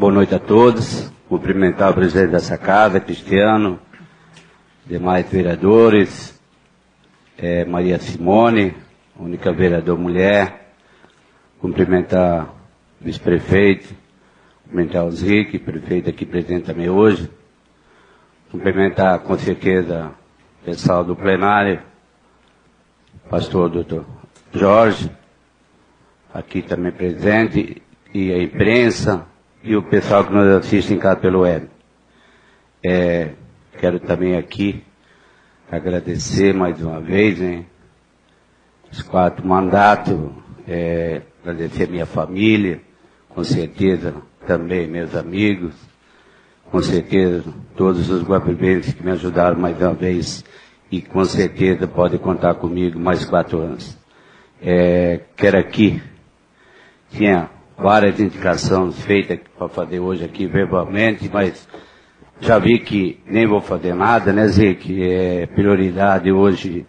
Boa noite a todos. Cumprimentar o presidente dessa casa, Cristiano, demais vereadores, Maria Simone, única vereadora mulher, cumprimentar o vice-prefeito, cumprimentar o Zique, prefeito aqui presente também hoje, cumprimentar com certeza o pessoal do plenário, pastor doutor Jorge, aqui também presente, e a imprensa, e o pessoal que nos assiste em casa pelo web. Quero também aqui agradecer mais uma vez, né, os 4 mandatos, agradecer a minha família, com certeza também meus amigos, com certeza todos os guapibenses que me ajudaram mais uma vez e com certeza podem contar comigo mais 4 anos. Quero aqui, tinha várias indicações feitas para fazer hoje aqui verbalmente, mas já vi que nem vou fazer nada, né, Zé? Que prioridade hoje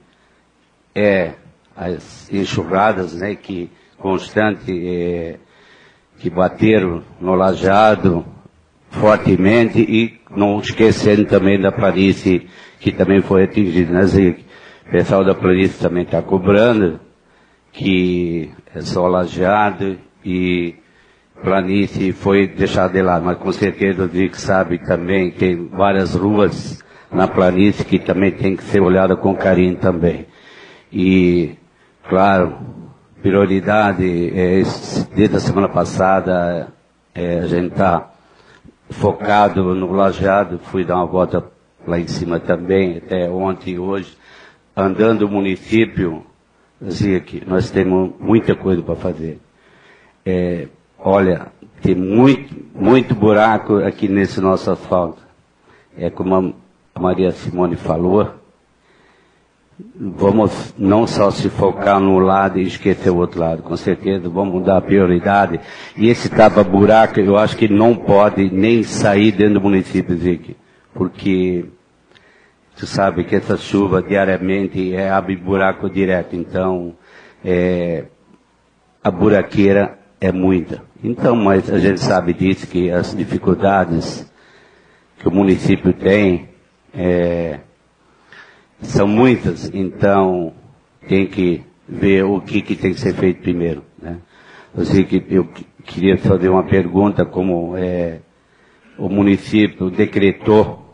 as enxurradas, né, que constante, que bateram no Lajeado fortemente e não esquecendo também da planície que também foi atingida, né, Zé? O pessoal da planície também está cobrando, que é só Lajeado e planície foi deixada de lado, mas com certeza o Zico sabe também que tem várias ruas na planície que também tem que ser olhada com carinho também. E, claro, prioridade, desde a semana passada, a gente está focado no Lajeado, fui dar uma volta lá em cima também, até ontem e hoje, andando o município, Zico, nós temos muita coisa para fazer. Olha, tem muito buraco aqui nesse nosso asfalto. Como a Maria Simone falou, vamos não só se focar no lado e esquecer o outro lado. Com certeza vamos dar prioridade. E esse tapa-buraco, eu acho que não pode nem sair dentro do município, Zique. Porque tu sabe que essa chuva diariamente abre buraco direto. Então, a buraqueira é muita. Então, mas a gente sabe disso, que as dificuldades que o município tem são muitas, então tem que ver o que tem que ser feito primeiro, né? Eu sei que eu queria fazer uma pergunta, como o município decretou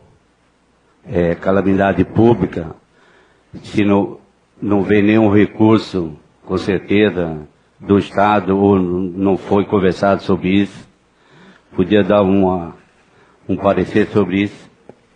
calamidade pública, se não vê nenhum recurso, com certeza, do Estado, ou não foi conversado sobre isso, podia dar um parecer sobre isso?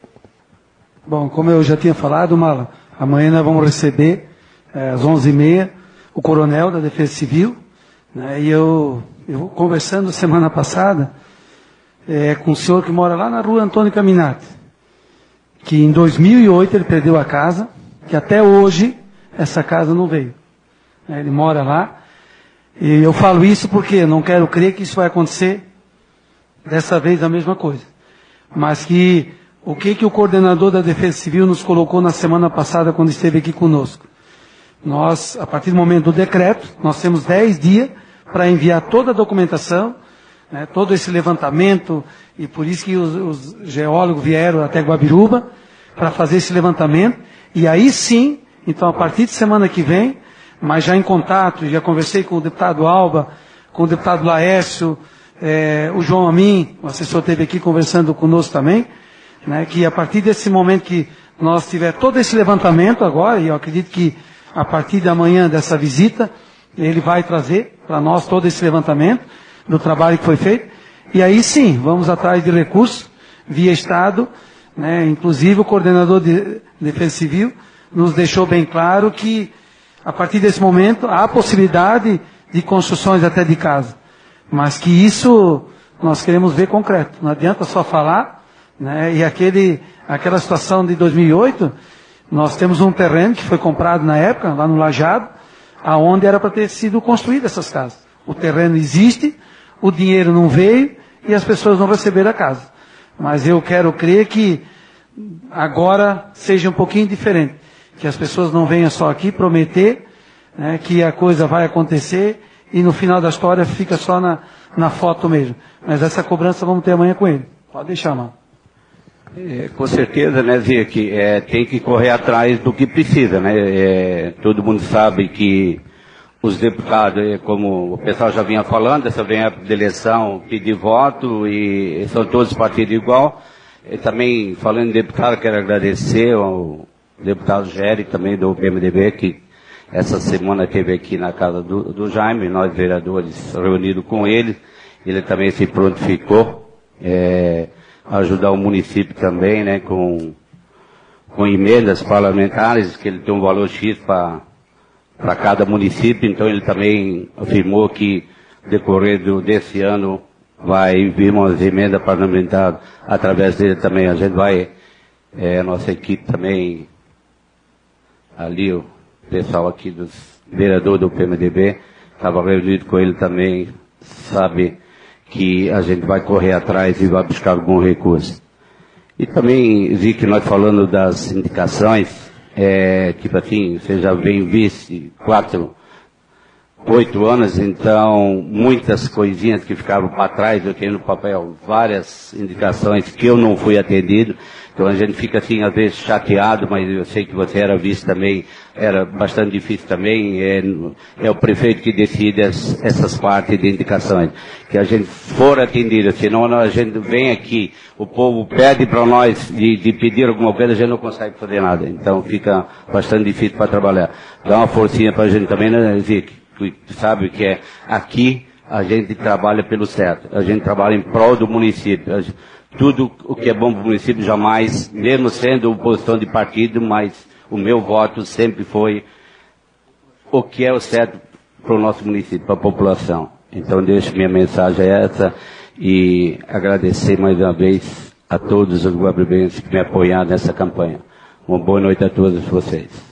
Bom, como eu já tinha falado, Mala, amanhã nós vamos receber, às 11h30, o coronel da Defesa Civil, né, e eu conversando semana passada com o senhor que mora lá na rua Antônio Caminati, que em 2008 ele perdeu a casa, que até hoje essa casa não veio. Ele mora lá. E eu falo isso porque eu não quero crer que isso vai acontecer dessa vez a mesma coisa. Mas que o que o coordenador da Defesa Civil nos colocou na semana passada quando esteve aqui conosco. Nós, a partir do momento do decreto, nós temos 10 dias para enviar toda a documentação, né, todo esse levantamento, e por isso que os geólogos vieram até Guabiruba para fazer esse levantamento. E aí sim, então a partir de semana que vem, mas já em contato, já conversei com o deputado Alba, com o deputado Laércio, o João Amin, o assessor esteve aqui conversando conosco também, né, que a partir desse momento que nós tiver todo esse levantamento agora, e eu acredito que a partir da manhã dessa visita, ele vai trazer para nós todo esse levantamento do trabalho que foi feito, e aí sim, vamos atrás de recursos via Estado, né, inclusive o coordenador de Defesa Civil nos deixou bem claro que a partir desse momento, há a possibilidade de construções até de casa. Mas que isso nós queremos ver concreto. Não adianta só falar, né? E aquela situação de 2008, nós temos um terreno que foi comprado na época, lá no Lajeado, aonde era para ter sido construídas essas casas. O terreno existe, o dinheiro não veio e as pessoas não receberam a casa. Mas eu quero crer que agora seja um pouquinho diferente. Que as pessoas não venham só aqui prometer, né, que a coisa vai acontecer e no final da história fica só na foto mesmo. Mas essa cobrança vamos ter amanhã com ele. Pode deixar, mano. Com certeza, né, Zia, que tem que correr atrás do que precisa, né? Todo mundo sabe que os deputados, como o pessoal já vinha falando, essa vem a eleição pedir voto e são todos partidos igual. E também, falando em deputado, quero agradecer ao deputado Géry, também do PMDB, que essa semana esteve aqui na casa do Jaime, nós vereadores reunidos com ele também se prontificou, ajudar o município também, né, com emendas parlamentares, que ele tem um valor X para cada município, então ele também afirmou que, decorrer desse ano, vai vir umas emendas parlamentares através dele também. A gente vai, a nossa equipe também, ali o pessoal aqui dos vereadores do PMDB, estava reunido com ele também, sabe que a gente vai correr atrás e vai buscar algum recurso. E também vi que nós falando das indicações, tipo assim, você já vem vice 8 anos, então muitas coisinhas que ficaram para trás, eu tenho no papel várias indicações que eu não fui atendido, então a gente fica assim às vezes chateado, mas eu sei que você era vice também, era bastante difícil também, é o prefeito que decide essas partes de indicações, que a gente for atendido, senão a gente vem aqui, o povo pede para nós de pedir alguma coisa, a gente não consegue fazer nada, então fica bastante difícil para trabalhar. Dá uma forcinha para a gente também, né, Zico? Sabe que aqui a gente trabalha pelo certo, a gente trabalha em prol do município, tudo o que é bom para o município jamais, mesmo sendo oposição de partido, mas o meu voto sempre foi o que é o certo para o nosso município, para a população. Então deixo minha mensagem essa e agradecer mais uma vez a todos os guabribenses que me apoiaram nessa campanha. Uma boa noite a todos vocês.